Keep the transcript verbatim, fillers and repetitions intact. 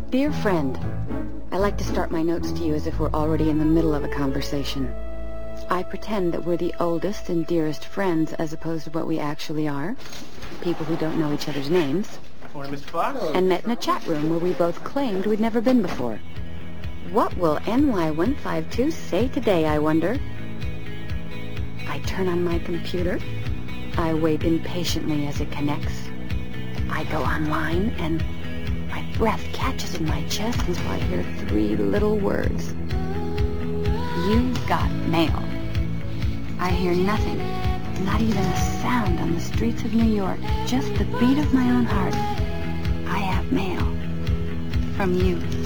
Dear friend, I like to start my notes to you as if we're already in the middle of a conversation. I pretend that we're the oldest and dearest friends as opposed to what we actually are. People who don't know each other's names. Morning, Mister Fox. And met in a chat room where we both claimed we'd never been before. What will N Y one five two say today, I wonder? I turn on my computer. I wait impatiently as it connects. I go online and my breath catches in my chest until I hear three little words. You've got mail. I hear nothing, not even a sound on the streets of New York, just the beat of my own heart. I have mail. From you.